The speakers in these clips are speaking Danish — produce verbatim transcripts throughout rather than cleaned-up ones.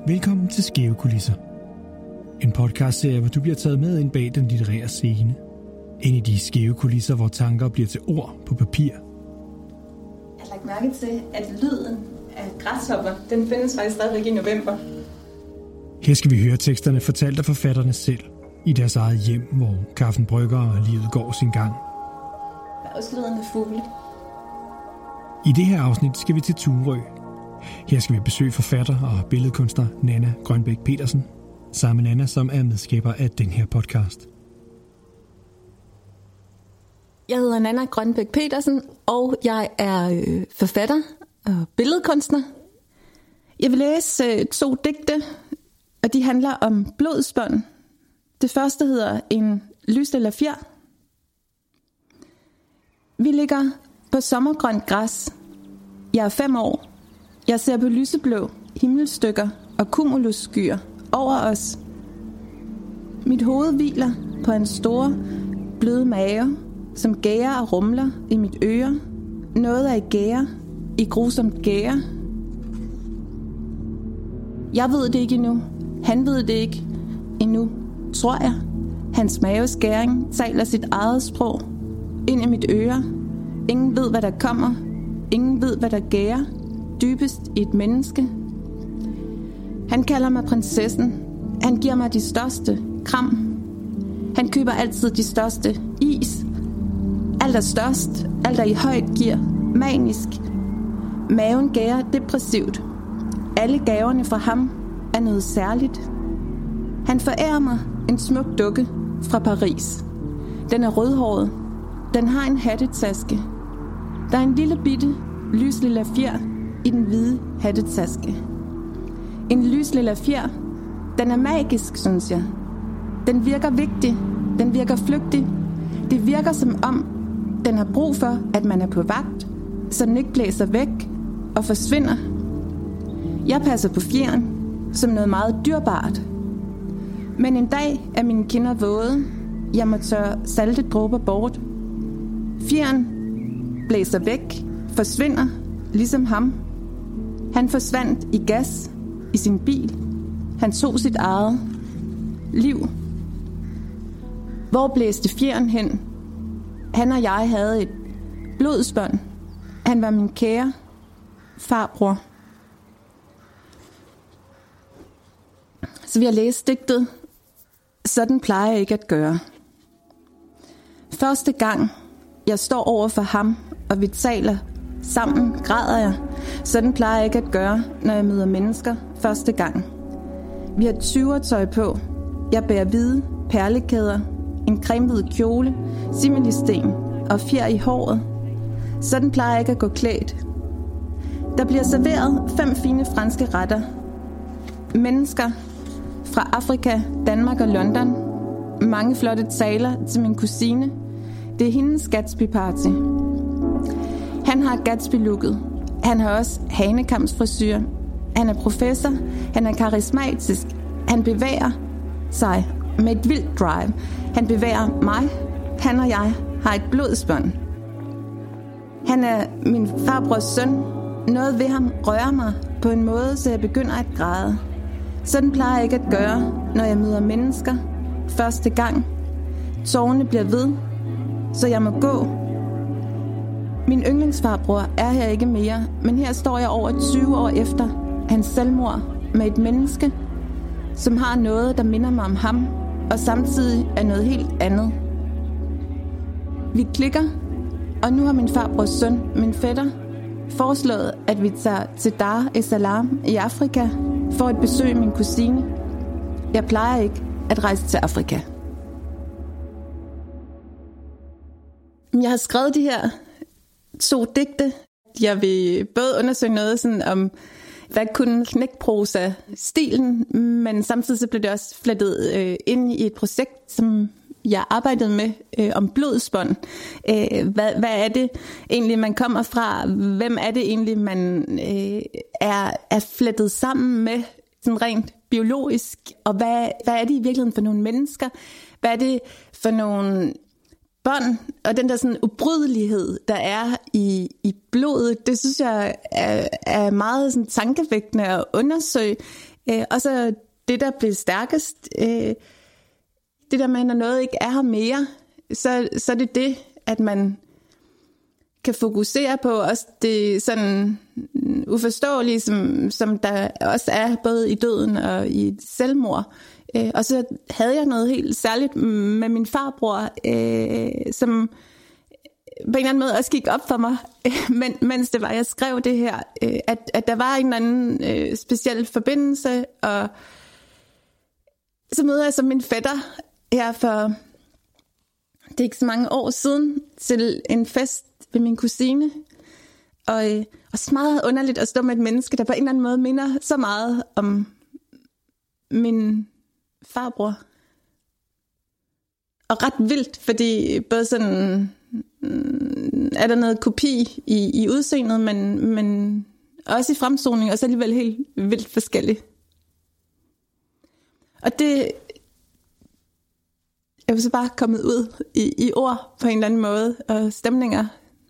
Velkommen til Skæve Kulisser. En podcastserie, hvor du bliver taget med ind bag den litterære scene. Ind i de skæve kulisser, hvor tanker bliver til ord på papir. Jeg har lagt mærke til, at lyden af græshopper, den findes faktisk stadigvæk i november. Her skal vi høre teksterne fortalt af forfatterne selv. I deres eget hjem, hvor kaffen brygger og livet går sin gang. Der er også lyden af fugle. I det her afsnit skal vi til Thurø. Her skal vi besøge forfatter og billedkunstner Nanna Grønbæk Petersen. Sammen med Nanna, som er medskaber af den her podcast. Jeg hedder Nanna Grønbæk Petersen, og jeg er øh, forfatter og billedkunstner. Jeg vil læse øh, to digte, og de handler om blodsbånd. Det første hedder En lyslilla fjer. Vi ligger på sommergrønt græs. Jeg er fem år. Jeg ser på lyseblå himmelstykker og cumulusskyer over os. Mit hoved hviler på en stor, bløde mave, som gærer og rumler i mit øre. Noget er i gære, i grusomt gære. Jeg ved det ikke endnu. Han ved det ikke endnu, tror jeg. Hans maveskæring taler sit eget sprog ind i mit øre. Ingen ved, hvad der kommer. Ingen ved, hvad der gærer dybest i et menneske. Han kalder mig prinsessen. Han giver mig de største kram. Han køber altid de største is. Alt er størst. Alt er i højt gear. Manisk. Maven gærer depressivt. Alle gaverne fra ham er noget særligt. Han forærer mig en smuk dukke fra Paris. Den er rødhåret. Den har en hattetaske. Der er en lille bitte lyslilla fjer i den hvide hattetaske. En lyslilla fjer. Den er magisk, synes jeg. Den virker vigtig. Den virker flygtig. Det virker som om, den har brug for, at man er på vagt, så den ikke blæser væk og forsvinder. Jeg passer på fjeren som noget meget dyrebart. Men en dag er mine kinder våde. Jeg må tørre salte dråber bort. Fjeren blæser væk, forsvinder, ligesom ham. Han forsvandt i gas i sin bil. Han tog sit eget liv. Hvor blæste fjeren hen? Han og jeg havde et blodsbånd. Han var min kære farbror. Så vi har læst digtet. Sådan plejer jeg ikke at gøre. Første gang jeg står over for ham, og vi taler sammen, græder jeg. Sådan plejer jeg ikke at gøre, når jeg møder mennesker første gang. Vi har tyvertøj på. Jeg bærer hvide perlekæder, en cremehvid kjole, similisten og fjer i håret. Sådan plejer jeg ikke at gå klædt. Der bliver serveret fem fine franske retter. Mennesker fra Afrika, Danmark og London. Mange flotte taler til min kusine. Det er hendes Gatsby-party. Han har Gatsby-looket. Han har også hanekamsfrisyr. Han er professor. Han er karismatisk. Han bevæger sig med et vildt drive. Han bevæger mig. Han og jeg har et blodsbånd. Han er min farbrors søn. Noget ved ham rører mig på en måde, så jeg begynder at græde. Sådan plejer jeg ikke at gøre, når jeg møder mennesker første gang. Tårerne bliver ved, så jeg må gå. Min yndlingsfarbror er her ikke mere, men her står jeg over tyve år efter hans selvmord med et menneske, som har noget, der minder mig om ham, og samtidig er noget helt andet. Vi klikker, og nu har min farbrors søn, min fætter, foreslået, at vi tager til Dar es Salaam i Afrika for at besøge min kusine. Jeg plejer ikke at rejse til Afrika. Jeg har skrevet de her to digte. Jeg vil både undersøge noget sådan om, hvad kunne knækprosa-stilen, men samtidig så blev det også flettet øh, ind i et projekt, som jeg arbejdede med øh, om blodsbånd. Øh, hvad, hvad er det egentlig, man kommer fra? Hvem er det egentlig, man øh, er, er flettet sammen med, sådan rent biologisk? Og hvad, hvad er det i virkeligheden for nogle mennesker? Hvad er det for nogle bånd? Og den der sådan ubrydelighed, der er i, i blodet, det synes jeg er, er meget sådan tankevækkende at undersøge. Øh, og så det, der blev stærkest, øh, det der med, når noget ikke er her mere, så, så er det det, at man kan fokusere på også det sådan uforståelige, som, som der også er både i døden og i selvmord. Øh, og så havde jeg noget helt særligt med min farbror, øh, som på en eller anden måde også gik op for mig, men, mens det var, jeg skrev det her, øh, at, at der var en eller anden øh, speciel forbindelse, og så møder jeg så min fætter her for, det er ikke så mange år siden, til en fest ved min kusine, og, øh, og så meget underligt at stå med et menneske, der på en eller anden måde minder så meget om min farbror. Og ret vildt, fordi både sådan er der noget kopi i, i udseendet, men, men også i fremtoning, og så alligevel helt vildt forskelligt. Og det er jo så bare kommet ud i, i ord på en eller anden måde, og stemninger.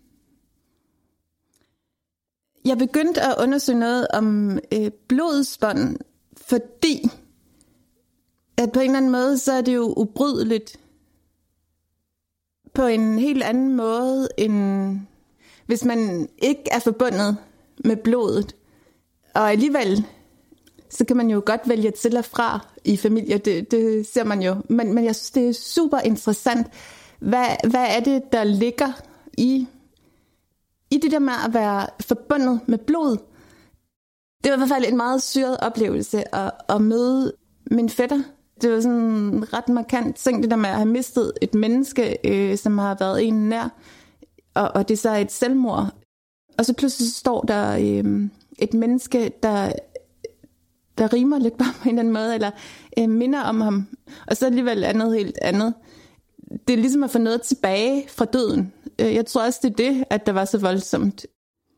Jeg begyndte at undersøge noget om øh, blodsbånd, fordi at på en eller anden måde, så er det jo ubrydeligt på en helt anden måde, end hvis man ikke er forbundet med blodet. Og alligevel, så kan man jo godt vælge til og fra i familier, det, det ser man jo. Men, men jeg synes, det er super interessant. Hvad, hvad er det, der ligger i, i det der med at være forbundet med blod? Det var i hvert fald en meget syret oplevelse at, at møde min fætter. Det var sådan en ret markant ting, det der med at have mistet et menneske, øh, som har været en nær, og, og det er så et selvmord. Og så pludselig står der øh, et menneske, der, der rimer lidt bare på en eller anden måde, eller øh, minder om ham, og så alligevel andet helt andet. Det er ligesom at få noget tilbage fra døden. Jeg tror også, det er det, at der var så voldsomt.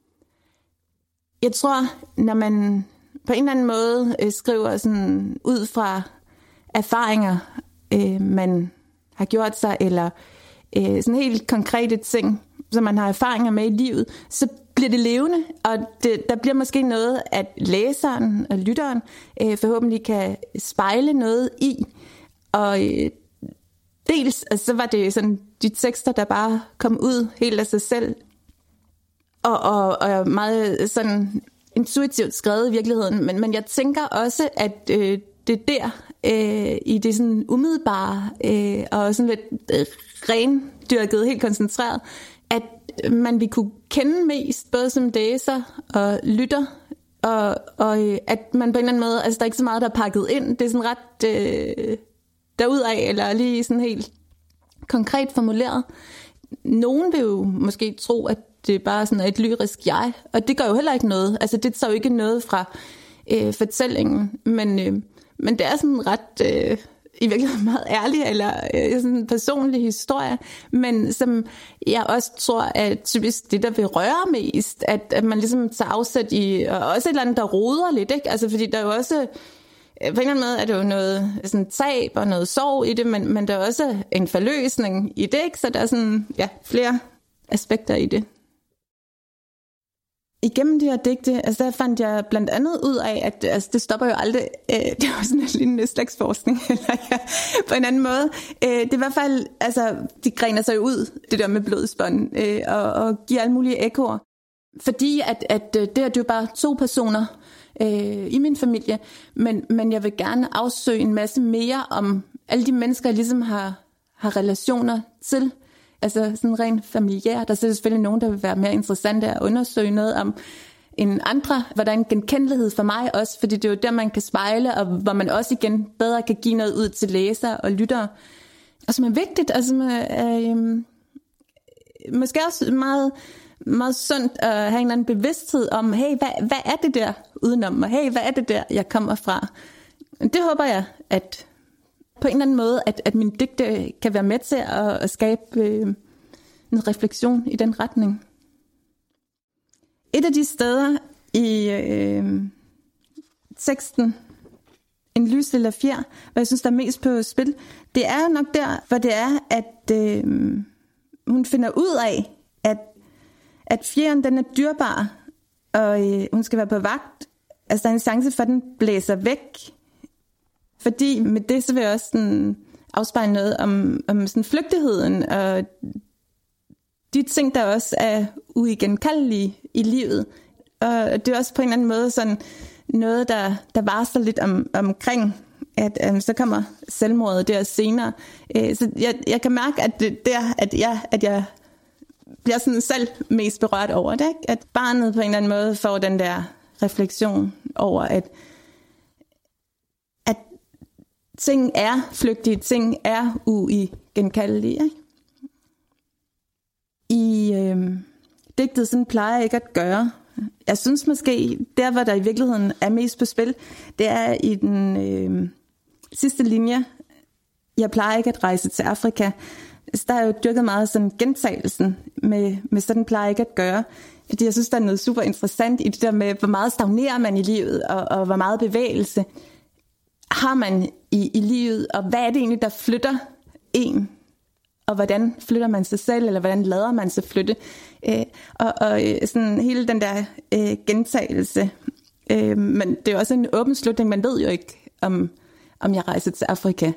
Jeg tror, når man på en eller anden måde øh, skriver sådan ud fra erfaringer, øh, man har gjort sig, eller øh, sådan helt konkrete ting, som man har erfaringer med i livet, så bliver det levende, og det, der bliver måske noget, at læseren og lytteren øh, forhåbentlig kan spejle noget i. Og øh, dels, altså, så var det sådan de tekster, der bare kom ud helt af sig selv, og, og, og meget sådan intuitivt skrevet i virkeligheden, men, men jeg tænker også, at øh, det er der, øh, i det sådan umiddelbare, øh, og sådan lidt øh, rendyrket, helt koncentreret, at man vil kunne kende mest, både som læser og lytter, og, og øh, at man på en eller anden måde, altså der er ikke så meget, der er pakket ind, det er sådan ret øh, derudaf, eller lige sådan helt konkret formuleret. Nogen vil jo måske tro, at det er bare sådan et lyrisk jeg, og det gør jo heller ikke noget. Altså det tager jo ikke noget fra øh, fortællingen, men, øh, men det er sådan ret, øh, i virkeligheden meget ærlig, eller øh, sådan en personlig historie, men som jeg også tror er typisk det, der vil røre mest, at, at man ligesom tager afsæt i, og også et eller andet, der roder lidt, ikke? Altså fordi der er jo også, på en eller anden måde er det jo noget sådan tab og noget sorg i det, men, men der er også en forløsning i det, ikke? Så der er sådan, ja, flere aspekter i det. Igennem de her digte, altså der fandt jeg blandt andet ud af, at altså, det stopper jo aldrig, øh, det var sådan en lignende slægtsforskning, eller ja, på en anden måde. Øh, det er i hvert fald, altså de grener sig ud, det der med blodsbånd, øh, og, og giver alle mulige ekkoer. Fordi at, at det er jo bare to personer øh, i min familie, men, men jeg vil gerne afsøge en masse mere om alle de mennesker, jeg ligesom har, har relationer til. Altså sådan rent familiært. Der er selvfølgelig nogen, der vil være mere interessante at undersøge noget om end andre. Hvor der er en genkendelighed for mig også, fordi det er jo der, man kan spejle, og hvor man også igen bedre kan give noget ud til læsere og lyttere. Og som er vigtigt, altså øh, øh, måske også meget, meget sundt at have en eller anden bevidsthed om, hey, hvad, hvad er det der udenom mig? Hey, hvad er det der, jeg kommer fra? Det håber jeg, at på en eller anden måde, at, at min digte kan være med til at, at skabe øh, en refleksion i den retning. Et af de steder i øh, teksten, En lyslilla fjer, hvad jeg synes, der er mest på spil, det er nok der, hvor det er, at øh, hun finder ud af, at, at fjeren den er dyrbar, og øh, hun skal være på vagt, Altså, der er en chance for, at den blæser væk. Fordi med det, så vil jeg også sådan afspejle noget om, om sådan flygtigheden, og de ting, der også er uigenkaldelige i livet. Og det er også på en eller anden måde sådan noget, der, der varsler lidt om, omkring, at um, så kommer selvmordet der senere. Uh, så jeg, jeg kan mærke, at det der, at jeg, at jeg bliver sådan selv mest berørt over det, ikke? At barnet på en eller anden måde får den der refleksion over, at, at ting er flygtige, ting er uigenkaldelige. Ikke? I øh, digtet sådan plejer jeg ikke at gøre. Jeg synes måske, der hvor der i virkeligheden er mest på spil, det er i den øh, sidste linje. Jeg plejer ikke at rejse til Afrika. Så der er jo dyrket meget sådan gentagelsen med, med sådan plejer jeg ikke at gøre. Fordi jeg synes, der er noget super interessant i det der med, hvor meget stagnerer man i livet, og, og hvor meget bevægelse har man i, i livet, og hvad er det egentlig, der flytter en? Og hvordan flytter man sig selv, eller hvordan lader man sig flytte? Øh, og, og sådan hele den der øh, gentagelse. Øh, men det er jo også en åben slutning. Man ved jo ikke, om, om jeg rejser til Afrika.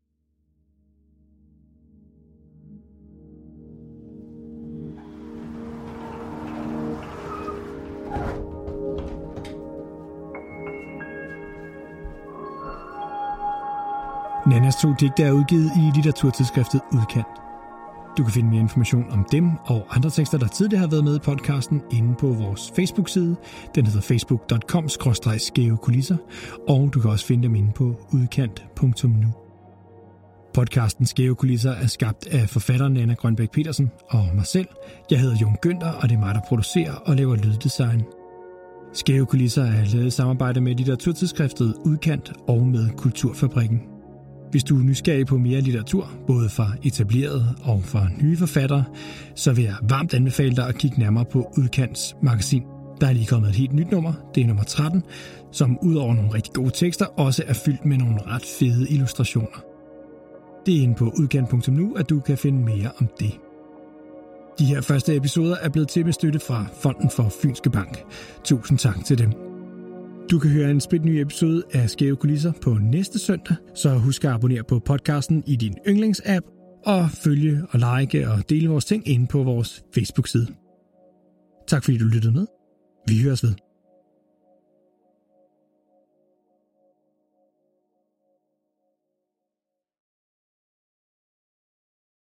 Nannas to digte er udgivet i litteraturtidsskriftet Udkant. Du kan finde mere information om dem og andre tekster, der tidligere har været med i podcasten, inde på vores Facebook-side. Den hedder facebook punktum com skråstreg skæve kulisser, og du kan også finde dem inde på udkant punktum nu. Podcasten Skæve Kulisser er skabt af forfatteren Nanna Grønbæk Petersen og mig selv. Jeg hedder Jon Günther, og det er mig, der producerer og laver lyddesign. Skæve Kulisser er lavet i samarbejde med litteraturtidsskriftet Udkant og med Kulturfabrikken. Hvis du er nysgerrig på mere litteratur, både fra etablerede og fra nye forfattere, så vil jeg varmt anbefale dig at kigge nærmere på Udkants magasin. Der er lige kommet et helt nyt nummer, det er nummer tretten, som udover nogle rigtig gode tekster også er fyldt med nogle ret fede illustrationer. Det er inde på udkant punktum nu, at du kan finde mere om det. De her første episoder er blevet til med støtte fra Fonden for Fynske Bank. Tusind tak til dem. Du kan høre en spritny episode af Skæve Kulisser på næste søndag, så husk at abonnere på podcasten i din yndlingsapp, og følge og like og dele vores ting inde på vores Facebook-side. Tak fordi du lyttede med. Vi høres ved.